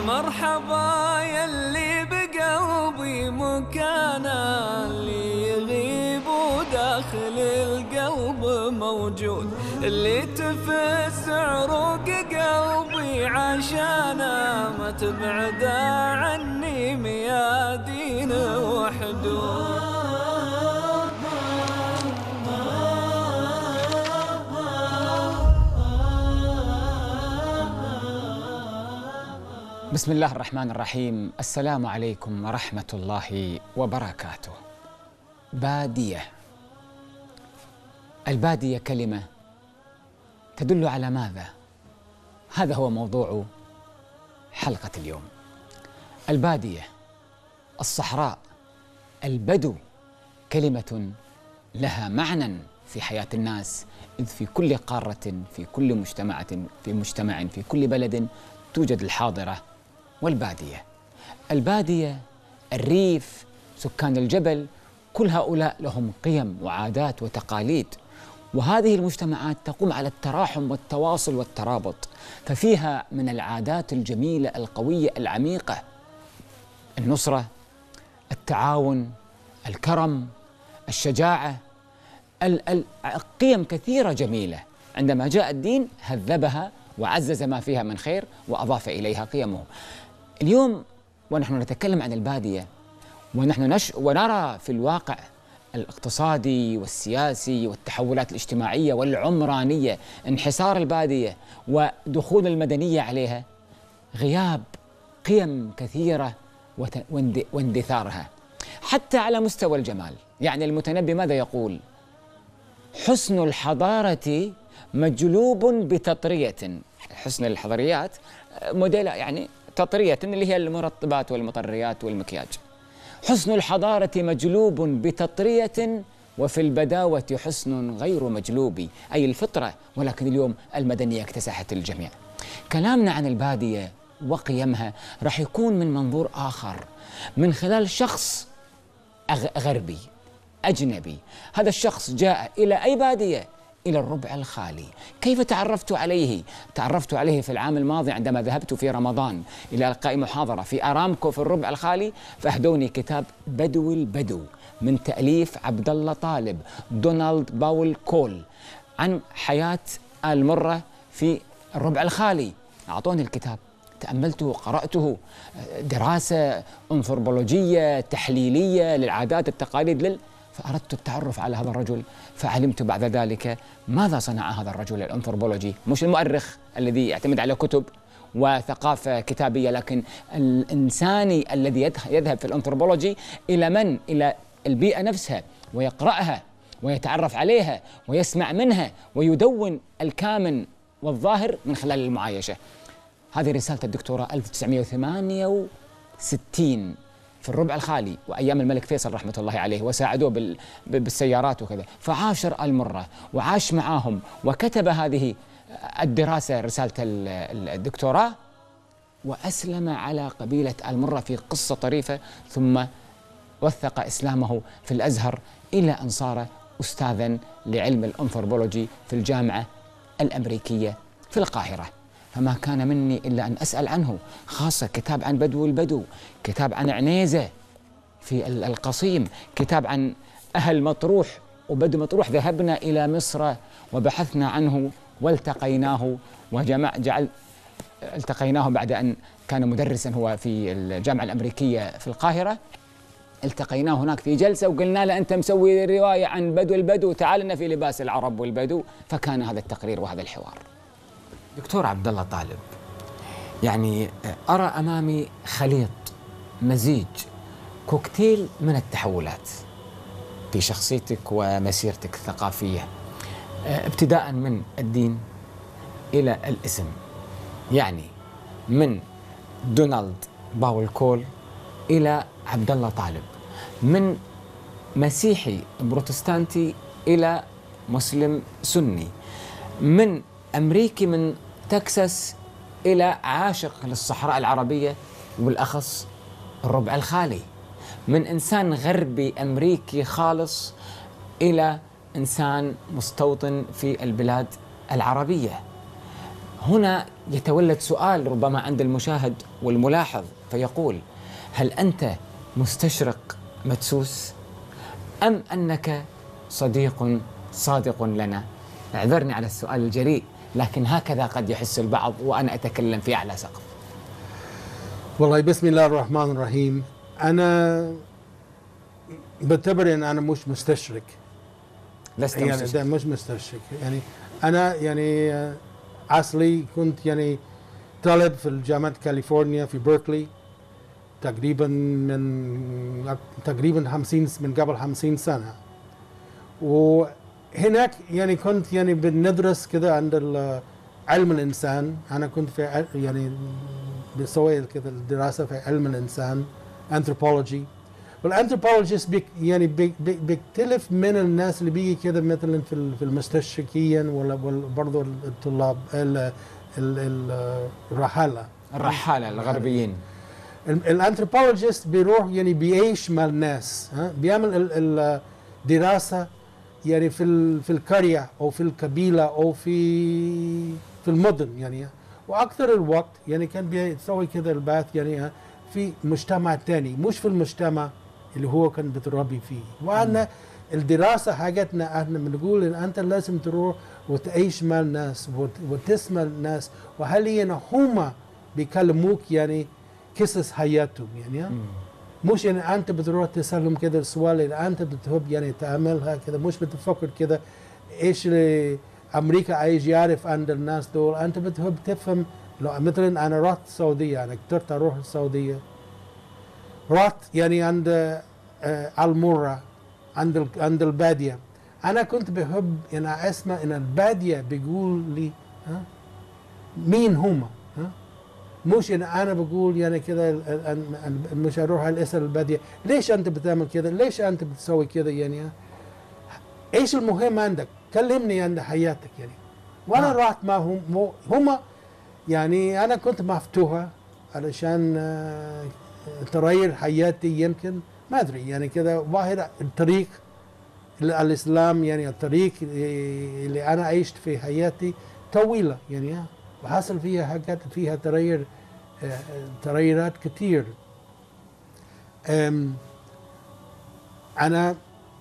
مرحبا يلي بقلبي مكانا، اللي يغيب وداخل القلب موجود، اللي تفز عروق قلبي عشانا، ما تبعد عني ميادين وحدود. بسم الله الرحمن الرحيم. السلام عليكم ورحمة الله وبركاته. بادية. البادية كلمة تدل على ماذا؟ هذا هو موضوع حلقة اليوم. البادية، الصحراء، البدو، كلمة لها معنى في حياة الناس، إذ في كل قارة، في كل مجتمع، في كل بلد توجد الحاضرة والبادية. البادية، الريف، سكان الجبل، كل هؤلاء لهم قيم وعادات وتقاليد، وهذه المجتمعات تقوم على التراحم والتواصل والترابط، ففيها من العادات الجميلة القوية العميقة النصرة، التعاون، الكرم، الشجاعة، قيم كثيرة جميلة. عندما جاء الدين هذبها وعزز ما فيها من خير وأضاف إليها قيمه. اليوم ونحن نتكلم عن البادية ونحن ونرى في الواقع الاقتصادي والسياسي والتحولات الاجتماعية والعمرانية، انحسار البادية ودخول المدنية عليها، غياب قيم كثيرة واندثارها، حتى على مستوى الجمال. يعني المتنبي ماذا يقول؟ حسن الحضارة مجلوب بتطرية. حسن الحضريات موديل، يعني تطرية اللي هي المرطبات والمطريات والمكياج. حسن الحضارة مجلوب بتطرية، وفي البداوة حسن غير مجلوب، أي الفطرة، ولكن اليوم المدنية اكتسحت الجميع. كلامنا عن البادية وقيمها راح يكون من منظور آخر، من خلال شخص غربي أجنبي. هذا الشخص جاء إلى أي بادية؟ إلى الربع الخالي. كيف تعرفت عليه؟ تعرفت عليه في العام الماضي عندما ذهبت في رمضان إلى إلقاء محاضرة في أرامكو في الربع الخالي، فأهدوني كتاب بدو البدو من تأليف عبد الله طالب، دونالد باول كول، عن حياة آل مرة في الربع الخالي. أعطوني الكتاب، تأملته، قرأته، دراسة أنثروبولوجية تحليلية للعادات التقاليد فأردت التعرف على هذا الرجل، فعلمت بعد ذلك ماذا صنع هذا الرجل الأنثروبولوجي، مش المؤرخ الذي يعتمد على كتب وثقافة كتابية، لكن الإنساني الذي يذهب في الأنثروبولوجي إلى البيئة نفسها ويقرأها ويتعرف عليها ويسمع منها ويدون الكامن والظاهر من خلال المعايشة. هذه رسالة الدكتوراه 1968 في الربع الخالي وأيام الملك فيصل رحمة الله عليه، وساعدوه بالسيارات وكذا، فعاشر آل مرة وعاش معاهم وكتب هذه الدراسة رسالة الدكتوراه، وأسلم على قبيلة آل مرة في قصة طريفة، ثم وثق إسلامه في الأزهر إلى أن صار أستاذا لعلم الأنثروبولوجي في الجامعة الأمريكية في القاهرة. فما كان مني إلا أن أسأل عنه، خاصة كتاب عن بدو البدو، كتاب عن عنيزة في القصيم، كتاب عن أهل مطروح وبدو مطروح. ذهبنا إلى مصر وبحثنا عنه والتقيناه التقيناه بعد أن كان مدرسا هو في الجامعة الأمريكية في القاهرة. التقيناه هناك في جلسة وقلنا له أنت مسوي رواية عن بدو البدو، تعال لنا في لباس العرب والبدو. فكان هذا التقرير وهذا الحوار. دكتور عبد الله طالب، يعني أرى أمامي خليط، مزيج، كوكتيل من التحولات في شخصيتك ومسيرتك الثقافية، ابتداء من الدين إلى الاسم، يعني من دونالد باول كول إلى عبد الله طالب، من مسيحي بروتستانتي إلى مسلم سني، من أمريكي من تكساس إلى عاشق للصحراء العربية وبالأخص الربع الخالي، من إنسان غربي أمريكي خالص إلى إنسان مستوطن في البلاد العربية. هنا يتولد سؤال ربما عند المشاهد والملاحظ فيقول: هل أنت مستشرق مدسوس أم أنك صديق صادق لنا؟ اعذرني على السؤال الجريء، لكن هكذا قد يحس البعض وأنا أتكلم في أعلى سقف. والله بسم الله الرحمن الرحيم. أنا بعتبر أن أنا مش مستشرق. لست يعني مستشرق. ده مش مستشرق، يعني أنا يعني أصلي كنت يعني طالب في جامعة كاليفورنيا في بيركلي تقريبا من قبل 50 سنة. وهناك يعني كنت يعني بندرس كده عند علم الإنسان. أنا كنت في يعني بسوي كده الدراسة في علم الإنسان anthropology. والانثروبولوجيست يعني بيختلف من الناس اللي بيجي كده مثلا في المستشرقين ولا برضه الطلاب الرحالة الغربيين. الانثروبولوجيست بيروح يعني بيعيش مع الناس، بيعمل الدراسة يعني في القرية أو في القبيلة أو في المدن يعني. وأكثر الوقت يعني كان بيسوي كده البحث يعني في مجتمع تاني، مش في المجتمع اللي هو كان بتربي فيه. وأنا الدراسة حاجتنا احنا بنقول إن أنت لازم تروح وتعيش مع الناس وتسمع الناس، وهل يعني هما بيكلموك يعني قصص حياتهم يعني. مش يعني أنت بتروح تسألهم كده السؤال اللي أنت بتحب يعني تعملها كده، مش بتفكر كده إيش اللي أمريكا عايز يعرف عند الناس دول. أنت بتحب تفهم. لو مثلا أنا رحت السعودية، أنا قدرت أروح السعودية، رحت يعني عند المرة عند البادية. أنا كنت بحب يعني أسمع إن البادية بيقول لي مين هما، مش إن أنا بقول يعني كده مش هروح أسأل البادية ليش أنت بتعمل كده، ليش أنت بتسوي كده يعني، إيش المهم عندك، كلمني عن حياتك يعني. وأنا رحت معهم هما يعني أنا كنت مفتوحة علشان تغير حياتي، يمكن ما أدري يعني كده. واحد الطريق الإسلام يعني الطريق اللي أنا عشت في حياتي طويلة يعني، وحصل فيها حاجات فيها تغيرات كتير. أنا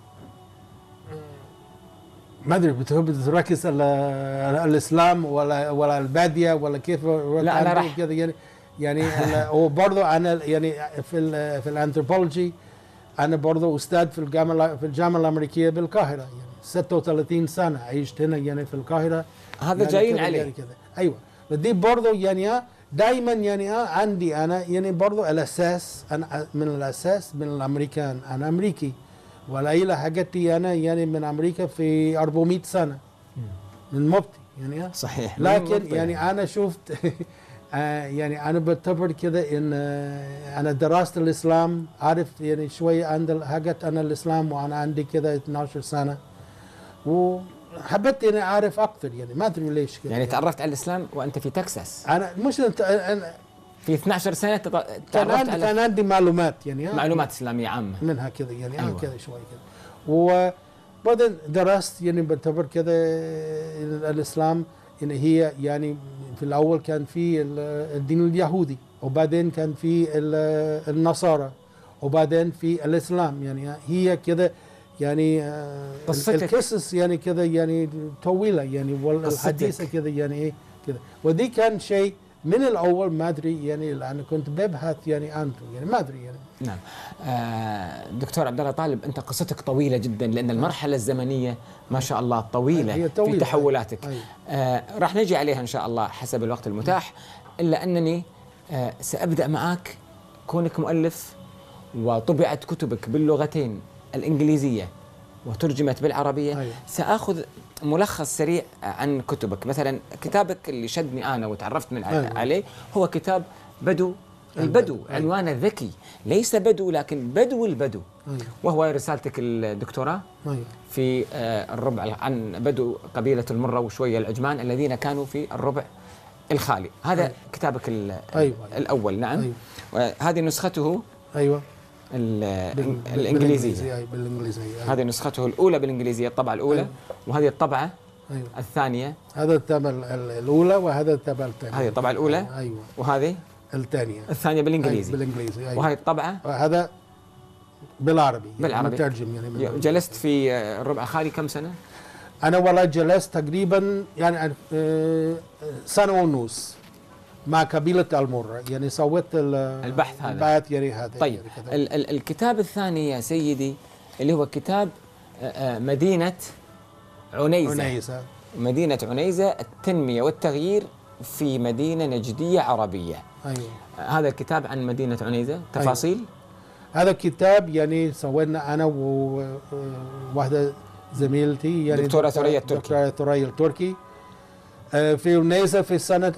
ما ادري بتحب تركز على الاسلام ولا الباديه ولا كيف؟ لا انا راح كده يعني وبرضه انا يعني في الانثروبولوجي انا برضه استاذ في الجامعه الامريكيه بالقاهره يعني 36 سنه عشت هنا يعني في القاهره. هذا يعني جايين عليه يعني كده. ايوه دي برضه يعني دائما يعني عندي انا يعني برضه الاساس، انا من الاساس من الامريكان، انا امريكي ولا إلى حاجتي أنا يعني من أمريكا في 400 سنة من مبتي يعني. صحيح. لكن يعني أنا شفت يعني أنا بعتبر كده إن أنا درست الإسلام، عرفت يعني شوية عن حاجات عن الإسلام وأنا عندي كده 12 سنة، وحبيت إني أعرف أكثر يعني ما أدري ليش كده. يعني تعرفت على الإسلام وأنت في تكساس؟ أنا مش أنا في 12 سنة كان عندي معلومات يعني معلومات إسلامية عامة منها كده يعني. أيوة. كده شوي كده. وبعدين درست يعني بعتبر كده الإسلام إن هي يعني في الأول كان في الدين اليهودي، وبعدين كان في النصارى، وبعدين في الإسلام يعني هي كده يعني القصص يعني كده يعني طويلة يعني والحديثة كده يعني إيه كده. ودي كان شيء من الأول ما أدري يعني أنا كنت ببحث يعني عنه يعني ما أدري يعني. نعم. دكتور عبد الله طالب، أنت قصتك طويلة جدا لأن المرحلة الزمنية ما شاء الله طويلة في تحولاتك. راح نجي عليها إن شاء الله حسب الوقت المتاح، إلا أنني سأبدأ معك كونك مؤلف وطبعت كتبك باللغتين الإنجليزية وترجمت بالعربية. سأخذ ملخص سريع عن كتبك. مثلا كتابك اللي شدني أنا وتعرفت من عليه هو كتاب بدو البدو. عنوانه ذكي، ليس بدو لكن بدو البدو. وهو رسالتك الدكتوراه في الربع عن بدو قبيلة المرة وشوية العجمان الذين كانوا في الربع الخالي. هذا كتابك الأول. نعم. وهذه نسخته الإنجليزية. هذه نسخته الأولى بالإنجليزية، الطبعة الأولى. وهذه الطبعة أيوة. الثانية هذا الطبعة الأولى وهذا الطبعة الثانية. هذه الطبعة الأولى. أيوة. وهذه الثانية. الثانية بالإنجليزي. أيوة بالإنجليزي. أيوة. وهذه الطبعة هذا بالعربي. بالعربي. مترجم يعني. جلست في الربع الخالي كم سنة؟ أنا والله جلست تقريبا يعني سنة ونص مع قبيلة المرة، يعني سويت البحث هذا. البحث يعني هذا. طيب يعني الكتاب الثاني يا سيدي اللي هو كتاب مدينة عنيزة. مدينة عنيزة التنمية والتغيير في مدينة نجدية عربية. أيوة. هذا الكتاب عن مدينة عنيزة تفاصيل. أيوة. هذا الكتاب يعني سوينا أنا وواحدة زميلتي يعني دكتورة ثريا التركي. دكتورة ثريا التركي في عنيزة في سنة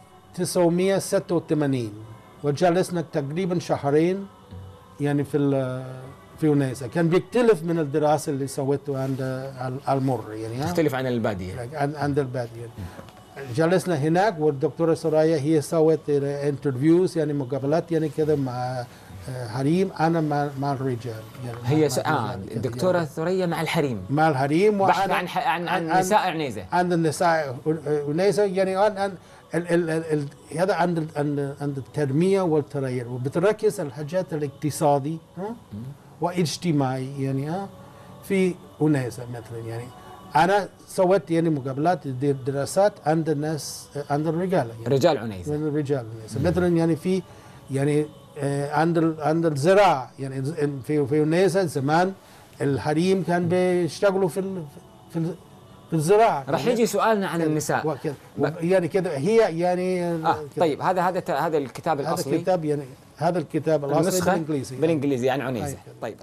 1986، وجلسنا تقريبا شهرين يعني في عنيزة. كان بيختلف من الدراسة اللي سويته عند المر يعني تختلف عن البادية. عند البادية. جلسنا هناك والدكتورة ثريا هي سوت انترفيوز يعني مقابلات يعني كذا مع حريم، انا مع الرجال يعني هي الدكتورة ثريا مع الحريم. مع الحريم بحث عن نساء عنيزة. عند النساء عنيزة يعني هذا عند التنمية والتغير، وبتركز على الحاجات الاقتصادي واجتماعي يعني في عنيزة مثلا. يعني أنا سويت يعني مقابلات دراسات عند الناس عند الرجال يعني رجال عنيزة. من الرجال عنيزة مثلا يعني في يعني عند الزراعة يعني في عنيزة زمان الحريم كان بيشتغلوا في الزراعة. راح يجي سؤالنا عن النساء يعني كذا هي يعني طيب هذا الكتاب الأصلي. هذا الكتاب يعني هذا الكتاب الأصلي بالإنجليزي عن عنيزة. طيب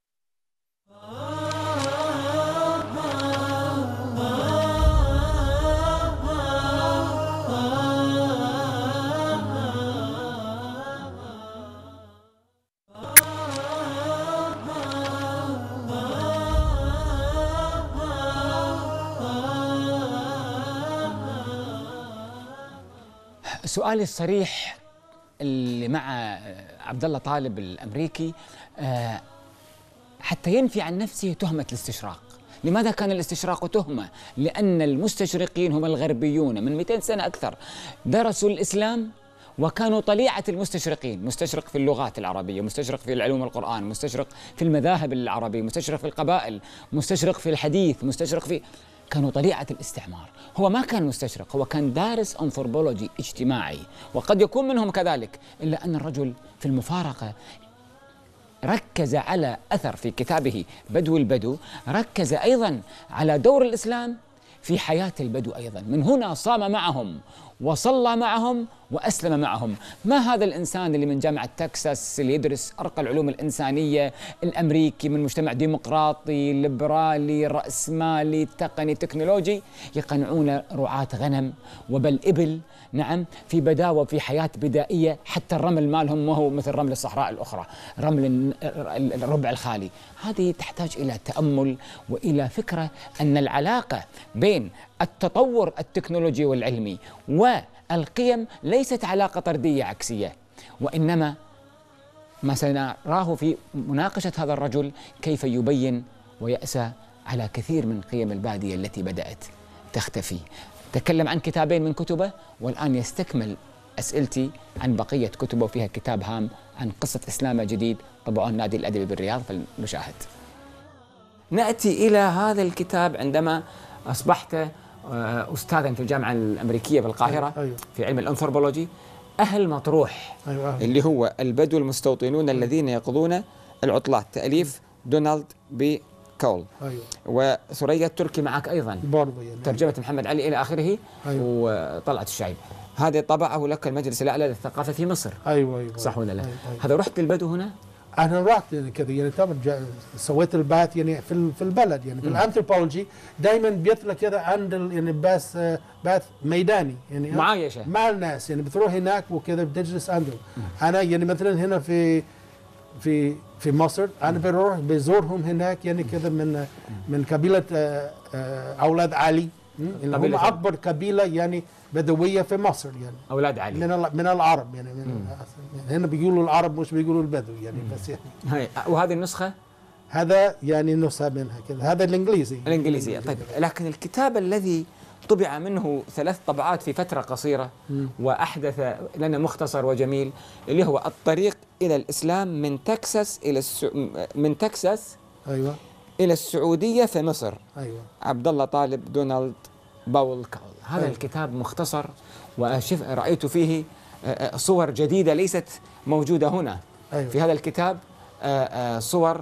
سؤالي الصريح اللي مع عبد الله طالب الامريكي حتى ينفي عن نفسه تهمة الاستشراق. لماذا كان الاستشراق تهمة؟ لأن المستشرقين هم الغربيون من 200 سنة أكثر درسوا الإسلام وكانوا طليعة المستشرقين، مستشرق في اللغات العربية، مستشرق في العلوم القرآن، مستشرق في المذاهب العربية، مستشرق في القبائل، مستشرق في الحديث، مستشرق في كانوا طليعة الاستعمار. هو ما كان مستشرق، هو كان دارس أنثروبولوجي اجتماعي، وقد يكون منهم كذلك، إلا أن الرجل في المفارقة ركز على أثر في كتابه بدو البدو، ركز أيضا على دور الإسلام في حياة البدو أيضا. من هنا صام معهم وصلى معهم وأسلم معهم. ما هذا الإنسان اللي من جامعة تكساس اللي يدرس أرقى العلوم الإنسانية، الأمريكي من مجتمع ديمقراطي ليبرالي رأسمالي تقني تكنولوجي، يقنعون رعاة غنم وبل إبل، نعم، في بداوة في حياة بدائية. حتى الرمل مالهم ما هو مثل رمل الصحراء الأخرى، رمل الربع الخالي. هذه تحتاج إلى تأمل وإلى فكرة أن العلاقة بين التطور التكنولوجي والعلمي والقيم ليست علاقة طردية عكسية، وإنما ما سنراه في مناقشة هذا الرجل كيف يبين ويأسى على كثير من قيم البادية التي بدأت تختفي. تكلم عن كتابين من كتبه، والآن يستكمل أسئلتي عن بقية كتبه، وفيها كتاب هام عن قصة إسلام جديد طبعه النادي الأدبي بالرياض، فلنشاهد. نأتي إلى هذا الكتاب عندما أصبحت أستاذا في الجامعة الأمريكية بالقاهرة في علم الأنثروبولوجي. أهل مطروح اللي هو البدو المستوطنون الذين يقضون العطلات، تأليف دونالد بي كول. وثريا التركي معك أيضا برضه يعني. ترجمة محمد علي إلى آخره. وطلعت الشعيب. هذه طبعه لك المجلس الأعلى للثقافة في مصر. أيوة. صح ولا لا؟ هذا رحت للبدو هنا؟ أنا رحت يعني كذا يعني طبعا سويت البحث يعني في البلد يعني في الأنثروبولوجي دايما بيطلع كذا عند يعني بحث ميداني يعني معايشة مع الناس، يعني بتروح هناك وكذا بتجلس عندهم. أنا يعني مثلا هنا في مصر أنا بروح بزورهم هناك يعني كذا من قبيلة أولاد علي، اللي هم أكبر قبيلة يعني بدوية في مصر يعني. أولاد علي من العرب يعني هنا بيقولوا العرب مش بيقولوا البدو يعني بس يعني. وهذه النسخة هذا يعني نسخة منها كذا. هذا الإنجليزي. الإنجليزية. طيب، لكن الكتاب الذي طبع منه 3 طبعات في فترة قصيرة وأحدث لنا مختصر وجميل، اللي هو الطريق إلى الإسلام من تكساس إلى من تكساس أيوة إلى السعودية في مصر. أيوة. عبد الله طالب دونالد باول كول. هذا أيوة. الكتاب مختصر، رأيت فيه صور جديدة ليست موجودة هنا. أيوة. في هذا الكتاب صور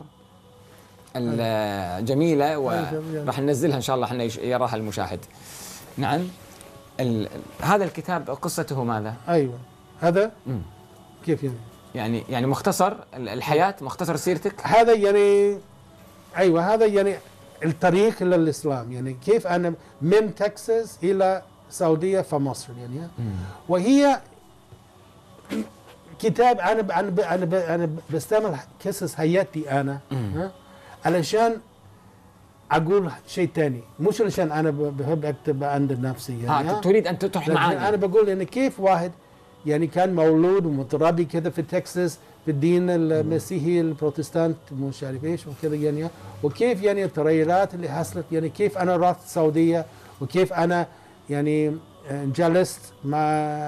الجميلة، وراح ننزلها إن شاء الله، احنا يراها المشاهد. نعم. هذا الكتاب قصته ماذا؟ أيوة. هذا كيف يعني مختصر الحياة، مختصر سيرتك. هذا يعني أيوة، هذا يعني الطريق إلى الإسلام، يعني كيف أنا من تكساس إلى السعودية في مصر يعني. وهي كتاب أنا بستعمل قصص حياتي أنا علشان أقول شيء تاني، مش علشان أنا بحب أكتب عند نفسي يعني. تريد أن تطرح معاني. أنا بقول يعني كيف واحد يعني كان مولود ومتربي كذا في تكساس في الدين المسيحي البروتستانت مش عارف ايش وكذا يعني، وكيف يعني التغيرات اللي حصلت، يعني كيف انا رحت السعوديه، وكيف انا يعني جلست مع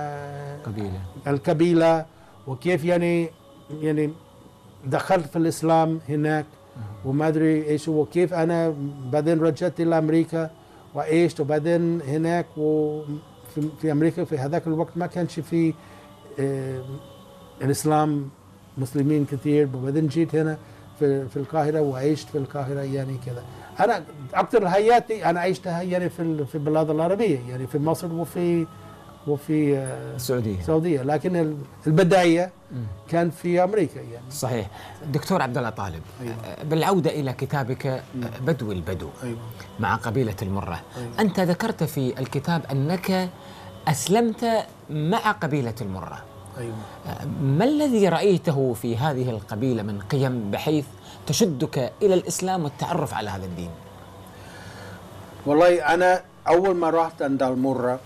القبيله، وكيف يعني دخلت في الاسلام هناك وما ادري ايش، وكيف انا بعدين رجعت الى امريكا وعشت، وبعدين هناك في امريكا في هذاك الوقت ما كانش في الاسلام مسلمين كثير، وبعدين جيت هنا في القاهره وعشت في القاهره يعني كذا. انا اكثر حياتي انا عشتها يعني في البلاد العربيه، يعني في مصر وفي السعوديه، لكن البدايه كان في امريكا يعني. صحيح. دكتور عبد الله طالب، أيوة. بالعوده الى كتابك بدو البدو، أيوة. مع قبيله المره، أيوة. انت ذكرت في الكتاب انك اسلمت مع قبيله المره. أيوة. ما الذي رأيته في هذه القبيلة من قيم بحيث تشدك إلى الإسلام والتعرف على هذا الدين؟ والله أنا أول ما رحت عند المرة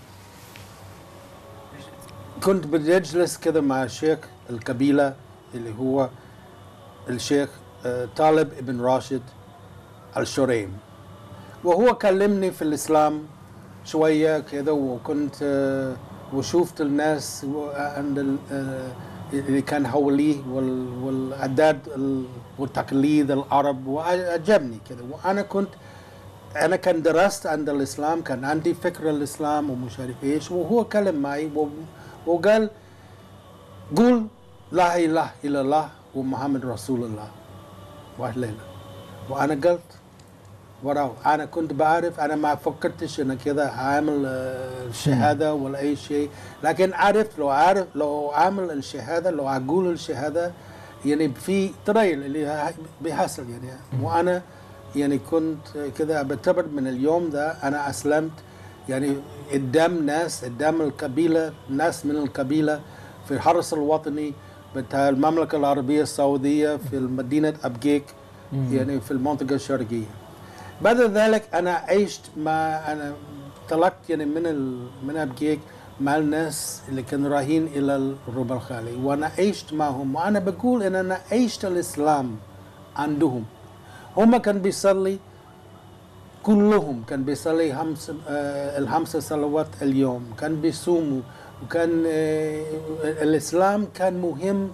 كنت بجلس كذا مع شيخ القبيلة اللي هو الشيخ طالب ابن راشد الشريم، وهو كلمني في الإسلام شوية كذا، وكنت وشوفت الناس عند اللي كان حوليه والعادات والتقاليد العرب، وعجبني كذا. وانا كان درست عند الاسلام، كان عندي فكره الاسلام ومش عارف ايش، وهو كلم معي وقال قول لا اله الا الله ومحمد رسول الله واهلنا. وانا قلت وراه، انا كنت بعرف، انا ما فكرتش انا كذا هعمل الشهاده ولا اي شيء، لكن عرفت لو اعمل الشهاده، لو اقول الشهاده يعني في تريل اللي بيحصل يعني. وانا يعني كنت كذا بعتبر من اليوم ده انا اسلمت يعني قدام ناس، قدام القبيله، ناس من القبيله في الحرس الوطني بتاع المملكه العربيه السعوديه في مدينه ابقيق يعني في المنطقه الشرقيه. بعد ذلك انا عشت انا طلقت يعني من ابقيق مع الناس اللي كانوا رايحين الى الربع الخالي، وانا عشت معهم، وانا بقول ان انا عشت الاسلام عندهم. هم كان بيصلي، كلهم كان بيصلي الخمس صلوات اليوم، كان بيصوموا، وكان الاسلام كان مهم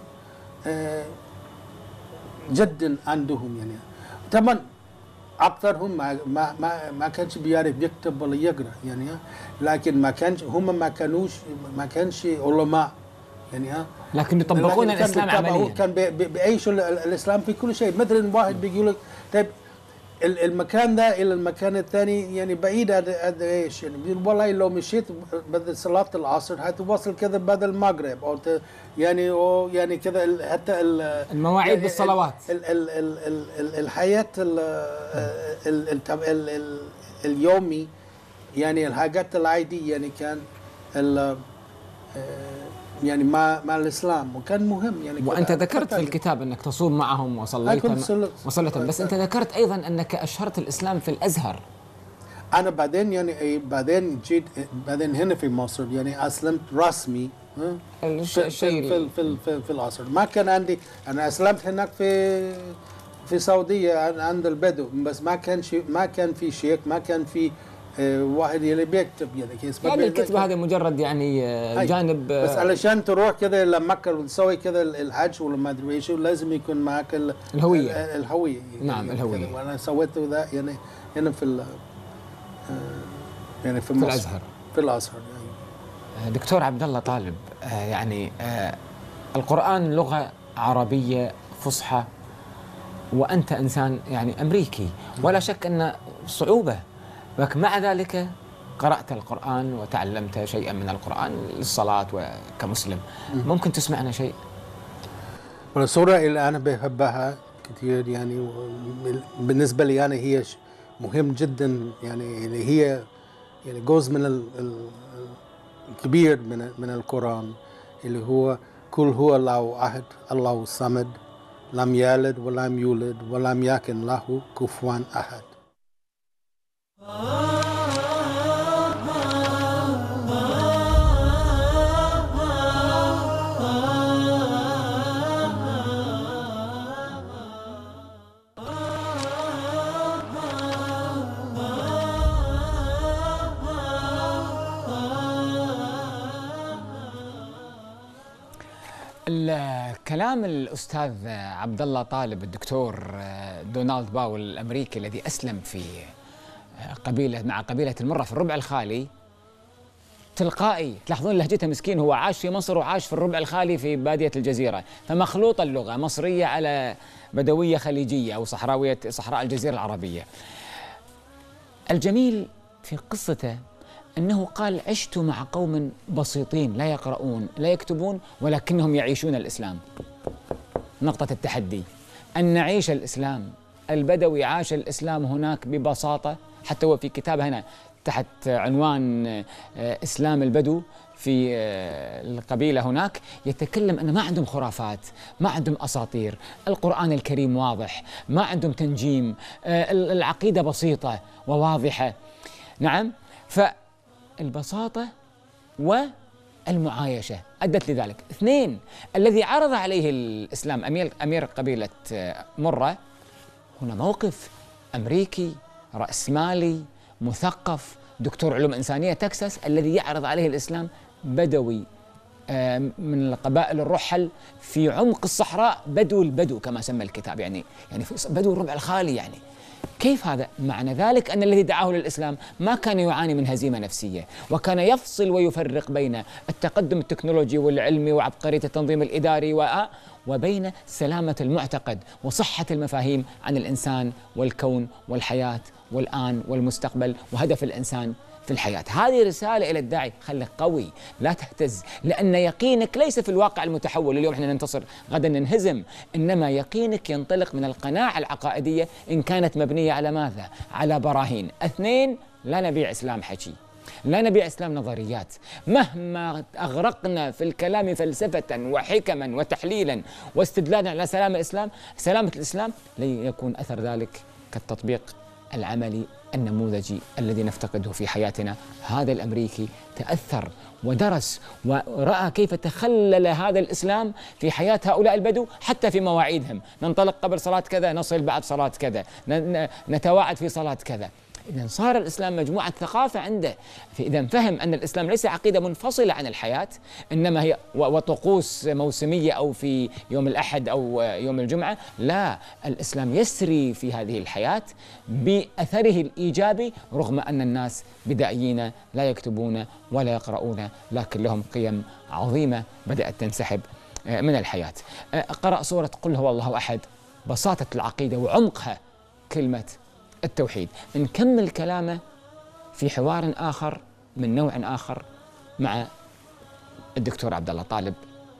جدا عندهم يعني. طبعا اكثرهم ما كانش بيعرف يكتب ولا يقرا يعني، لكن هم ما كانش علماء يعني، لكن يطبقون الاسلام عمليا، كان بيعيشوا الاسلام في كل شيء. مثلا واحد بيقول لك طيب المكان ده الى المكان الثاني يعني بعيد قد ايش يعني، بيقول والله لو مشيت بعد صلاه العصر هتوصل كذا بعد المغرب، او يعني كذا حتى المواعيد بالصلوات، الحياه اليومي يعني الحاجات العاديه يعني كان يعني مع الاسلام، وكان مهم يعني. وانت ذكرت في الكتاب انك تصوم معهم وصليتهم، بس انت ذكرت ايضا انك اشهرت الاسلام في الازهر. انا بعدين جيت هنا في مصر يعني اسلمت رسمي الشيء في العصر. ما كان عندي، انا اسلمت هناك في السعوديه عند البدو، بس ما كان في شيخ، ما كان في واحد اللي بيكتب يعني الكتابه هذا مجرد يعني جانب بس علشان تروح كذا لمكه وتسوي كذا الحج ولا ما ادري ايش، لازم يكون معك الهويه. نعم الهويه. وانا سويت ذا يعني هنا في يعني في الازهر. في الازهر يعني. دكتور عبد الله طالب، يعني القرآن لغة عربية فصحى، وأنت إنسان يعني أمريكي، ولا شك أن صعوبة، لكن مع ذلك قرأت القرآن وتعلمت شيئا من القرآن للصلاة وكمسلم. ممكن تسمعنا شيء؟ السورة اللي أنا بحبها كثير يعني بالنسبة لي أنا هي مهم جدا، يعني اللي هي يعني جزء من الكبير من القرآن، اللي هو قل هو الله أحد الله الصمد لم يلد ولم يولد ولم يكن له كفوا أحد. كلام الأستاذ عبد الله طالب الدكتور دونالد باول الأمريكي الذي أسلم في مع قبيلة المرة في الربع الخالي تلقائي، تلاحظون لهجته مسكين، هو عاش في مصر وعاش في الربع الخالي في بادية الجزيرة، فمخلوط اللغة مصرية على بدوية خليجية أو صحراوية صحراء الجزيرة العربية. الجميل في قصته أنه قال عشت مع قوم بسيطين لا يقرؤون لا يكتبون ولكنهم يعيشون الإسلام. نقطة التحدي أن نعيش الإسلام. البدوي عاش الإسلام هناك ببساطة، حتى هو في كتاب هنا تحت عنوان إسلام البدو في القبيلة هناك يتكلم أن ما عندهم خرافات، ما عندهم أساطير، القرآن الكريم واضح، ما عندهم تنجيم، العقيدة بسيطة وواضحة. نعم، فالبساطة والمعايشة أدت لذلك. اثنين، الذي عرض عليه الإسلام أمير قبيلة مرة، هنا موقف أمريكي رأسمالي مثقف دكتور علوم إنسانية تكساس، الذي يعرض عليه الإسلام بدوي من القبائل الرحل في عمق الصحراء، بدو البدو كما سمى الكتاب، يعني في بدو الربع الخالي. يعني كيف هذا؟ معنى ذلك أن الذي دعاه للإسلام ما كان يعاني من هزيمة نفسية، وكان يفصل ويفرق بين التقدم التكنولوجي والعلمي وعبقرية التنظيم الإداري وبين سلامة المعتقد وصحة المفاهيم عن الإنسان والكون والحياة والآن والمستقبل وهدف الإنسان في الحياة. هذه رسالة إلى الداعي، خليك قوي، لا تهتز، لأن يقينك ليس في الواقع المتحول، اليوم احنا ننتصر غدا ننهزم، إنما يقينك ينطلق من القناعة العقائدية إن كانت مبنية على ماذا؟ على براهين. اثنين، لا نبيع إسلام حكي، لا نبيع إسلام نظريات، مهما أغرقنا في الكلام فلسفة وحكما وتحليلا واستدلالا على سلامة الإسلام، لن يكون أثر ذلك كالتطبيق العملي النموذجي الذي نفتقده في حياتنا. هذا الأمريكي تأثر ودرس ورأى كيف تخلل هذا الإسلام في حياة هؤلاء البدو، حتى في مواعيدهم، ننطلق قبل صلاة كذا، نصل بعد صلاة كذا، نتواعد في صلاة كذا. إذن صار الإسلام مجموعة ثقافة عنده، إذن فهم أن الإسلام ليس عقيدة منفصلة عن الحياة، إنما هي وطقوس موسمية أو في يوم الأحد أو يوم الجمعة، لا، الإسلام يسري في هذه الحياة بأثره الإيجابي، رغم أن الناس بدائيين لا يكتبون ولا يقرؤون، لكن لهم قيم عظيمة بدأت تنسحب من الحياة. قرأ سورة قل هو الله أحد، بساطة العقيدة وعمقها كلمة التوحيد. نكمل كلامه في حوار آخر من نوع آخر مع الدكتور عبد الله طالب.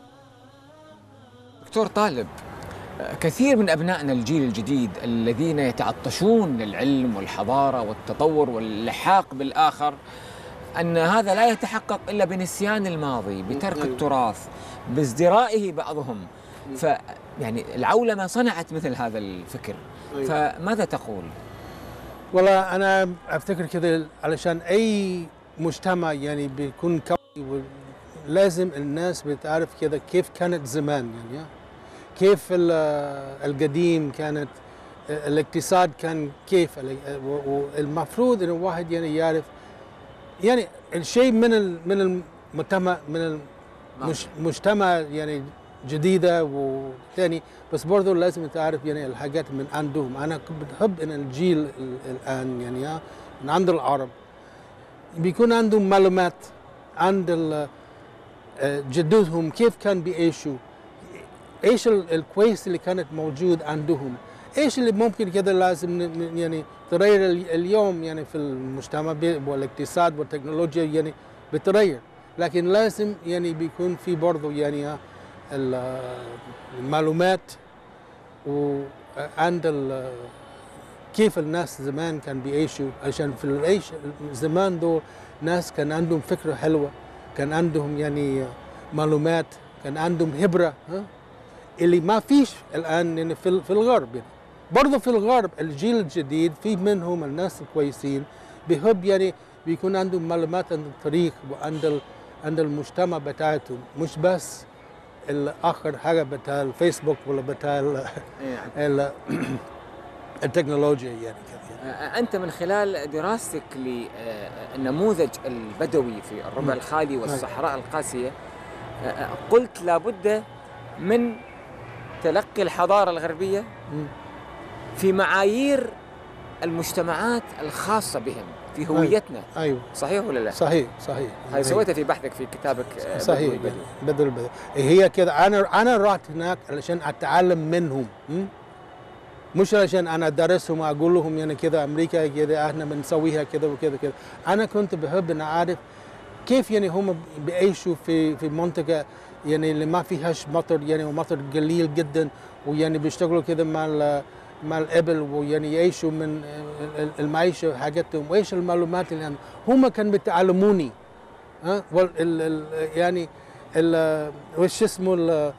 دكتور طالب، كثير من أبنائنا الجيل الجديد الذين يتعطشون للعلم والحضارة والتطور واللحاق بالآخر، أن هذا لا يتحقق إلا بنسيان الماضي، بترك التراث، بازدرائه بعضهم. يعني العولمة صنعت مثل هذا الفكر، فماذا تقول؟ والله أنا أفتكر كذا، علشان أي مجتمع يعني بيكون قوي لازم الناس بتعرف كذا كيف كانت زمان، يعني كيف القديم كانت الاقتصاد كان كيف، والمفروض ان الواحد يعني يعرف يعني الشيء من المجتمع يعني جديده وثاني، بس برضه لازم تعرف يعني الحاجات من عندهم. انا كنت بحب ان الجيل الان يعني من عند العرب بيكون عندهم معلومات عند جدودهم كيف كان بيعيشوا، ايش الكويس اللي كانت موجود عندهم، ايش اللي ممكن كده لازم يعني تغير اليوم يعني في المجتمع والاقتصاد والتكنولوجيا يعني بتغير، لكن لازم يعني بيكون في برضه يعني المعلومات وعند كيف الناس زمان كان بيعيشوا، عشان في العيش زمان دول ناس كان عندهم فكرة حلوة، كان عندهم يعني معلومات، كان عندهم هبرة اللي ما فيش الآن يعني في الغرب. يعني برضه في الغرب الجيل الجديد في منهم الناس الكويسين بيحب يعني بيكون عندهم معلومات عن التاريخ عند المجتمع بتاعتهم، مش بس الآخر حاجة بتاع الفيسبوك ولا بتاع التكنولوجيا يعني كده. أنت من خلال دراستك للنموذج البدوي في الربع الخالي والصحراء القاسية قلت لابد من تلقي الحضارة الغربية في معايير المجتمعات الخاصة بهم في هويتنا. أيوة. صحيح ولا لا؟ صحيح. هاي سويتها في بحثك في كتابك. صحيح. بدو هي كده. أنا رحت هناك علشان أتعلم منهم، مش علشان أنا أدرسهم وأقول لهم يعني كده أمريكا كده إحنا بنسويها كده وكده كده. أنا كنت بحب إن أعرف كيف يعني هم بيعيشوا في منطقة يعني اللي ما فيهاش مطر يعني ومطر قليل جدا، ويعني بيشتغلوا كده مع الإبل ويعني يعيشوا من المعيشة حاجتهم، وإيش المعلومات اللي عندهم. هم كانوا بيتعلموني يعني وش اسمه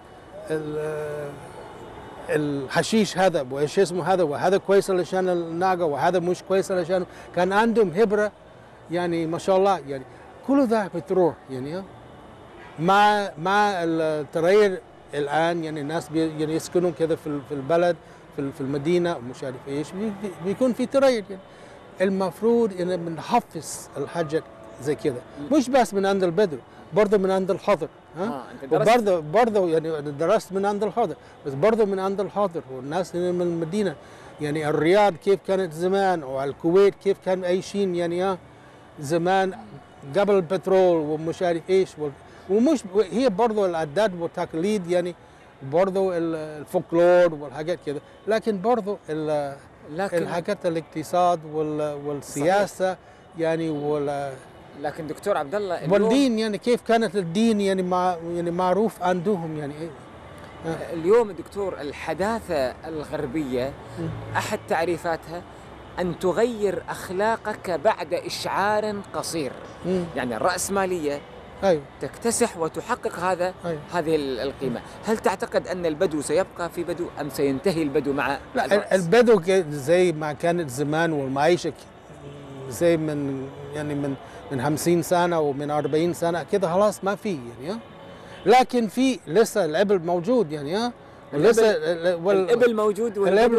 الحشيش هذا وإيش اسمه هذا، وهذا كويس علشان الناقة وهذا مش كويس علشان. كان عندهم هبرة يعني ما شاء الله. يعني كل ده بتروح يعني مع التغير الآن. يعني الناس يعني يسكنوا كده في البلد في المدينة ومش عارف ايش، بيكون في تغير. يعني المفروض ان بنحفز الحاجة زي كده، مش بس من عند البدو، برضه من عند الحاضر. برضه يعني درست من عند الحاضر، بس برضه من عند الحاضر والناس من المدينة. يعني الرياض كيف كانت زمان، والكويت كيف كانوا عايشين يعني زمان قبل البترول ومش عارف ايش. ومش هي برضه العادات والتقاليد يعني برضه الفولكلور والحاجات كده، لكن برضه الحاجات الاقتصاد والسياسة يعني لكن دكتور عبد الله والدين يعني كيف كانت الدين يعني معروف عندهم يعني اليوم دكتور الحداثة الغربية أحد تعريفاتها أن تغير أخلاقك بعد إشعار قصير. يعني الرأسمالية تكتسح وتحقق هذه القيمة. هل تعتقد أن البدو سيبقى في بدو أم سينتهي البدو مع لا البدو زي ما كانت زمان، والمعيشة زي من 50 سنة ومن 40 سنة كده خلاص ما في يعني. لكن في لسه الإبل موجود يعني لسه الإبل موجود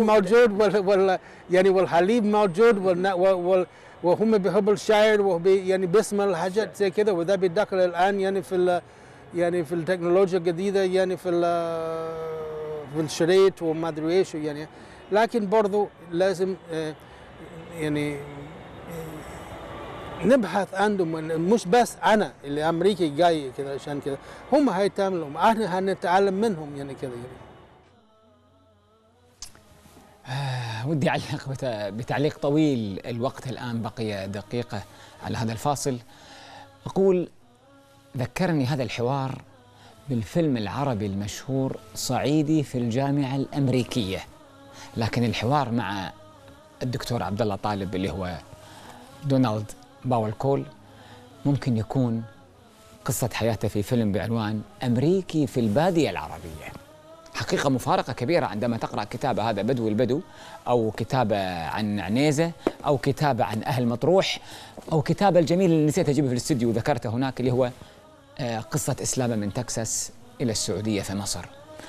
يعني والحليب موجود وهم بيحبوا الشعر يعني بيسمعوا الحاجات زي كده، وده بيدخل الآن يعني في التكنولوجيا الجديدة يعني في الشريط وما أدري إيش يعني. لكن برضو لازم يعني نبحث عندهم، مش بس أنا اللي أمريكي جاي كده عشان كده، هم هيتعاملوا، احنا هنتعلم منهم يعني كده يعني. ودي أعلق بتعليق طويل، الوقت الآن بقي دقيقة على هذا الفاصل. أقول ذكرني هذا الحوار بالفيلم العربي المشهور صعيدي في الجامعة الأمريكية، لكن الحوار مع الدكتور عبد الله طالب اللي هو دونالد باول كول ممكن يكون قصة حياته في فيلم بعنوان أمريكي في البادية العربية. حقيقة مفارقة كبيرة عندما تقرأ كتابة هذا بدو البدو، أو كتابة عن عنيزة، أو كتابة عن أهل مطروح، أو كتابة الجميل اللي نسيت أجيبه في الاستوديو وذكرته هناك اللي هو قصة إسلامة من تكساس إلى السعودية في مصر.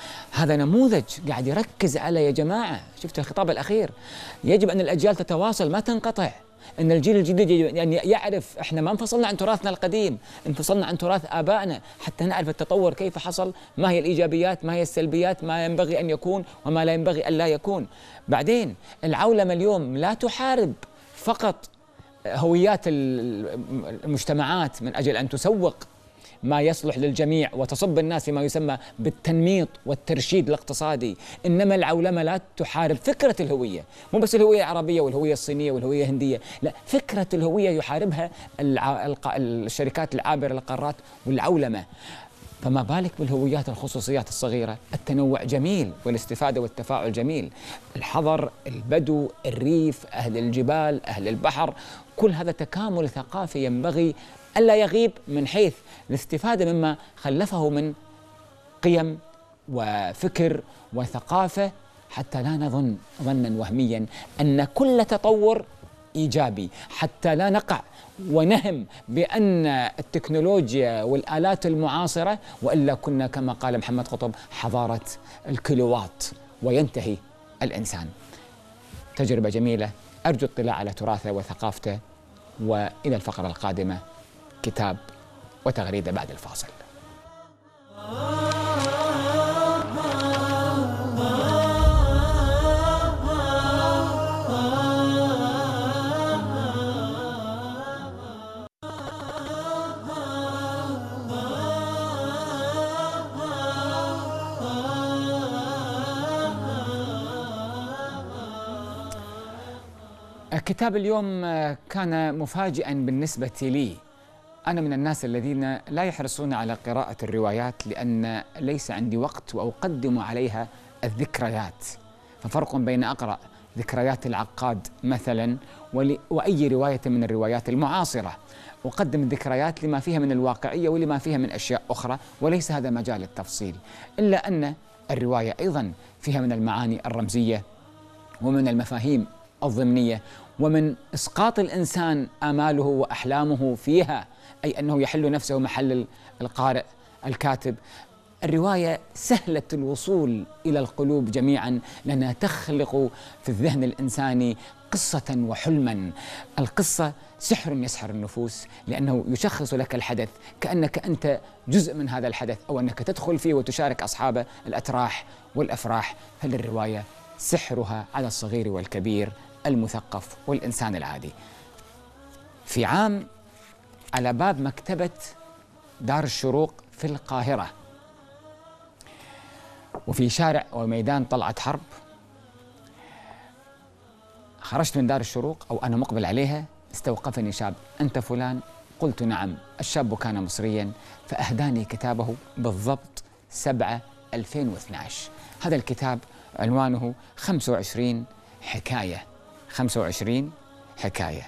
هذا نموذج قاعد يركز على، يا جماعة شفت الخطاب الأخير، يجب أن الأجيال تتواصل ما تنقطع، أن الجيل الجديد يجب أن يعرف إحنا ما انفصلنا عن تراثنا القديم، انفصلنا عن تراث آبائنا حتى نعرف التطور كيف حصل، ما هي الإيجابيات، ما هي السلبيات، ما ينبغي أن يكون وما لا ينبغي أن لا يكون. بعدين العولمة اليوم لا تحارب فقط هويات المجتمعات من أجل أن تسوق ما يصلح للجميع وتصب الناس فيما يسمى بالتنميط والترشيد الاقتصادي، إنما العولمة لا تحارب فكرة الهوية، مو بس الهوية العربية والهوية الصينية والهوية الهندية، لا، فكرة الهوية يحاربها الشركات العابرة للقارات والعولمة. فما بالك بالهويات الخصوصيات الصغيرة. التنوع جميل والاستفادة والتفاعل جميل، الحضر، البدو، الريف، أهل الجبال، أهل البحر، كل هذا تكامل ثقافي ينبغي ألا يغيب من حيث الاستفادة مما خلفه من قيم وفكر وثقافة، حتى لا نظن ظنا وهميا أن كل تطور إيجابي، حتى لا نقع ونهم بأن التكنولوجيا والآلات المعاصرة، وإلا كنا كما قال محمد قطب حضارة الكيلووات وينتهي الإنسان. تجربة جميلة، أرجو الاطلاع على تراثه وثقافته. وإلى الفقرة القادمة، كتاب وتغريدة بعد الفاصل. كتاب اليوم كان مفاجئا بالنسبة لي. أنا من الناس الذين لا يحرصون على قراءة الروايات لأن ليس عندي وقت وأقدم عليها الذكريات، ففرق بين أقرأ ذكريات العقاد مثلا وأي رواية من الروايات المعاصرة. أقدم الذكريات لما فيها من الواقعية ولما فيها من أشياء أخرى، وليس هذا مجال التفصيل، إلا أن الرواية أيضا فيها من المعاني الرمزية ومن المفاهيم الضمنية ومن إسقاط الإنسان آماله وأحلامه فيها، أي أنه يحل نفسه محل القارئ الكاتب. الرواية سهلة الوصول إلى القلوب جميعا لأنها تخلق في الذهن الإنساني قصة وحلما. القصة سحر يسحر النفوس لأنه يشخص لك الحدث كأنك أنت جزء من هذا الحدث، أو أنك تدخل فيه وتشارك أصحابه الأتراح والأفراح. فللرواية سحرها على الصغير والكبير، المثقف والإنسان العادي. في عام على باب مكتبة دار الشروق في القاهرة وفي شارع وميدان طلعت حرب، خرجت من دار الشروق أو أنا مقبل عليها، استوقفني شاب: أنت فلان؟ قلت نعم. الشاب كان مصريا فأهداني كتابه بالضبط 7/2012. هذا الكتاب عنوانه 25 حكاية. 25 حكاية.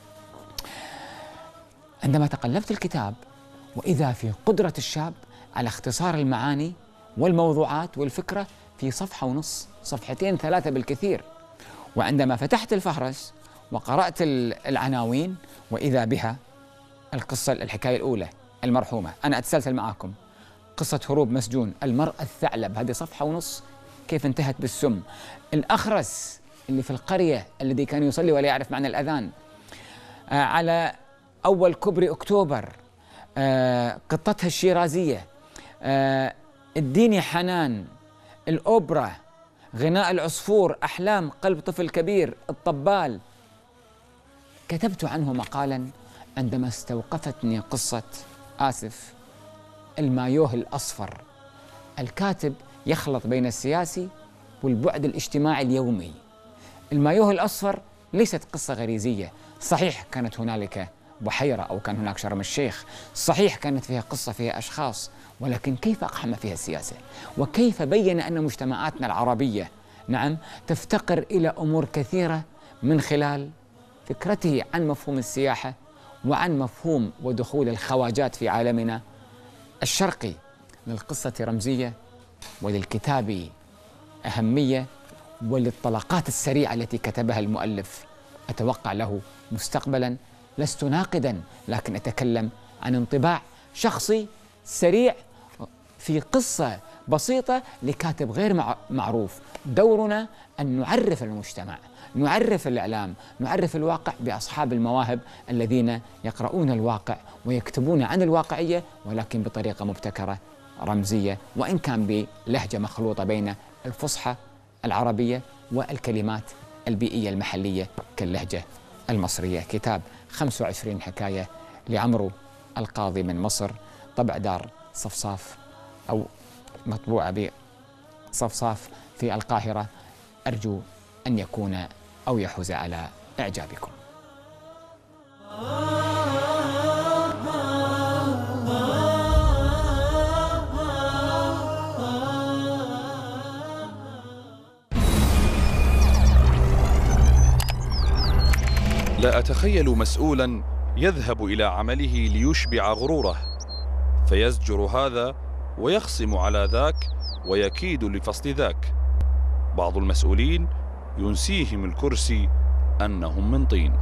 عندما تقلبت الكتاب وإذا في قدرة الشاب على اختصار المعاني والموضوعات والفكرة في صفحة ونص، صفحتين 3 بالكثير. وعندما فتحت الفهرس وقرأت العناوين وإذا بها القصة، الحكاية الأولى المرحومة، أنا أتسلسل معاكم، قصة هروب مسجون، المرأة الثعلب، هذه صفحة ونص كيف انتهت بالسم، الأخرس اللي في القرية الذي كان يصلي ولا يعرف معنى الأذان، على أول كوبري أكتوبر، قطتها الشيرازية، اديني حنان، الأوبرا، غناء العصفور، أحلام قلب طفل كبير، الطبال. كتبت عنه مقالا عندما استوقفتني قصة المايوه الأصفر. الكاتب يخلط بين السياسي والبعد الاجتماعي اليومي. المايوه الأصفر ليست قصة غريزية، صحيح كانت هنالك بحيرة أو كان هناك شرم الشيخ، صحيح كانت فيها قصة فيها أشخاص، ولكن كيف أقحم فيها السياسة، وكيف بين أن مجتمعاتنا العربية نعم تفتقر إلى أمور كثيرة من خلال فكرته عن مفهوم السياحة وعن مفهوم ودخول الخواجات في عالمنا الشرقي. للقصة رمزية وللكتاب أهمية وللطلقات السريعة التي كتبها المؤلف أتوقع له مستقبلا. لست ناقدا لكن أتكلم عن انطباع شخصي سريع في قصة بسيطة لكاتب غير معروف. دورنا أن نعرف المجتمع، نعرف الإعلام، نعرف الواقع بأصحاب المواهب الذين يقرؤون الواقع ويكتبون عن الواقعية، ولكن بطريقة مبتكرة رمزية، وإن كان بلهجة مخلوطة بين الفصحى العربية والكلمات البيئية المحلية كاللهجة المصرية. كتاب 25 حكاية لعمرو القاضي من مصر، طبع دار صفصاف أو مطبوعة بصفصاف في القاهرة. أرجو أن يكون أو يحوز على إعجابكم. لا أتخيل مسؤولا يذهب إلى عمله ليشبع غروره، فيزجر هذا ويخصم على ذاك ويكيد لفصل ذاك. بعض المسؤولين ينسيهم الكرسي أنهم من طين.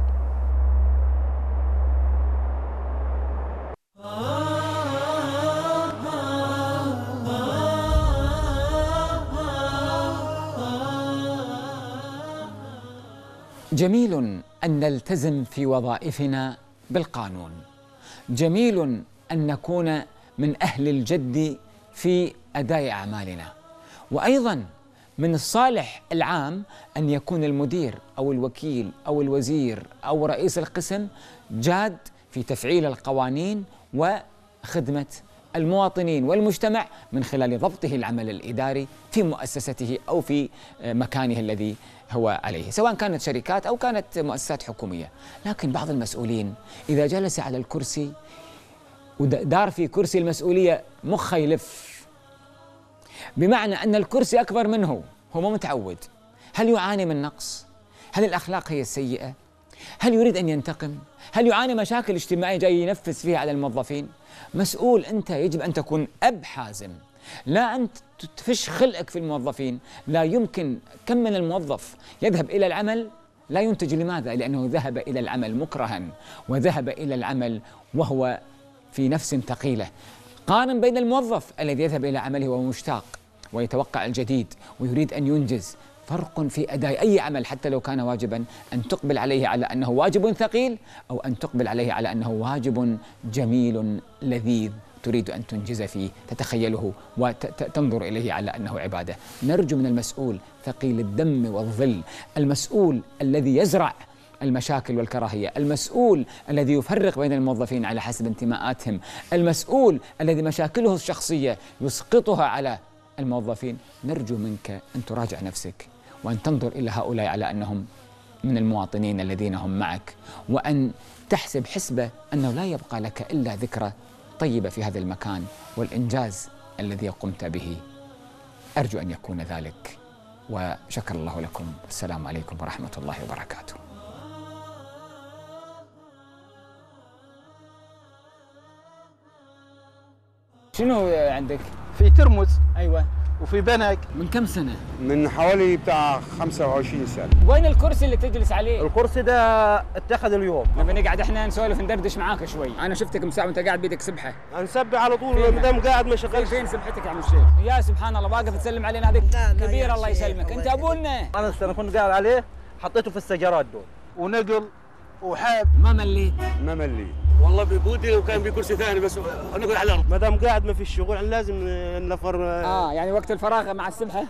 جميل أن نلتزم في وظائفنا بالقانون، جميل أن نكون من أهل الجد في أداء أعمالنا، وأيضا من الصالح العام أن يكون المدير أو الوكيل أو الوزير أو رئيس القسم جاد في تفعيل القوانين وخدمة المواطنين والمجتمع من خلال ضبطه العمل الإداري في مؤسسته أو في مكانه الذي هو عليه، سواء كانت شركات أو كانت مؤسسات حكومية. لكن بعض المسؤولين إذا جلس على الكرسي ودار في كرسي المسؤولية مخه يلف، بمعنى أن الكرسي أكبر منه، هو مو متعود. هل يعاني من نقص؟ هل الأخلاق هي السيئة؟ هل يريد أن ينتقم؟ هل يعاني مشاكل اجتماعية جاي ينفذ فيها على الموظفين؟ مسؤول أنت يجب أن تكون أب حازم، لا أنت تفش خلقك في الموظفين. لا يمكن، كم من الموظف يذهب إلى العمل لا ينتج. لماذا؟ لأنه ذهب إلى العمل مكرها، وذهب إلى العمل وهو في نفس ثقيلة. قارن بين الموظف الذي يذهب إلى عمله وهو مشتاق ويتوقع الجديد ويريد أن ينجز. فرق في أداء أي عمل حتى لو كان واجبا، أن تقبل عليه على أنه واجب ثقيل، أو أن تقبل عليه على أنه واجب جميل لذيذ تريد أن تنجز فيه، تتخيله وتنظر إليه على أنه عبادة. نرجو من المسؤول ثقيل الدم والظل، المسؤول الذي يزرع المشاكل والكراهية، المسؤول الذي يفرق بين الموظفين على حسب انتماءاتهم، المسؤول الذي مشاكله الشخصية يسقطها على الموظفين. نرجو منك أن تراجع نفسك وأن تنظر إلى هؤلاء على أنهم من المواطنين الذين هم معك، وأن تحسب حسبة أنه لا يبقى لك إلا ذكرى طيبة في هذا المكان والإنجاز الذي قمت به. أرجو أن يكون ذلك، وشكر الله لكم، والسلام عليكم ورحمة الله وبركاته. شنو عندك؟ في ترمز أيوة. وفي بنك. من كم سنة؟ من حوالي بتاع 25 سنة. وين الكرسي اللي تجلس عليه؟ الكرسي ده اتخذ اليوم. نبي نقعد احنا نسولف ندردش معاك شوي. انا شفتك مساء وانت قاعد بيدك سبحة. نسبح على طول ما دام قاعد ما شغلش. فين سبحتك يا عم الشيخ؟ يا سبحان الله، واقف تسلم علينا هذيك كبير. الله يسلمك، انت ابونا. انا كنت قاعد عليه، حطيته في السجرات دول ونقل وحاب. ما مليت؟ ما مليت والله بودي لو كان بكرسي ثاني بس نقعد على الارض. ما دام قاعد ما في الشغل لازم نفر. يعني وقت الفراغ مع السبحة.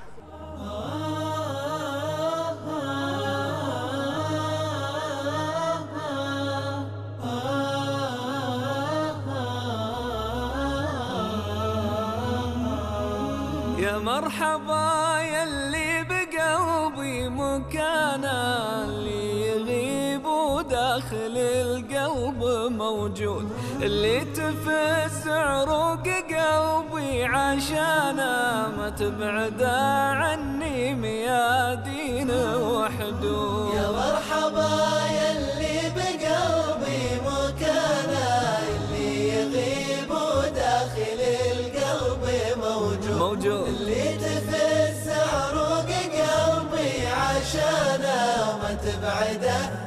يا مرحبا يلي بقلبي مكانا، اللي يغيب وداخل القلب موجود، اللي تفز عروق قلبي عشانا، ما تبعد عني ميادين وحدود. يا مرحبا يلي بقلبي مكانا، اللي يغيب وداخل القلب موجود، اللي تفز عروق قلبي عشانه، ما تبعده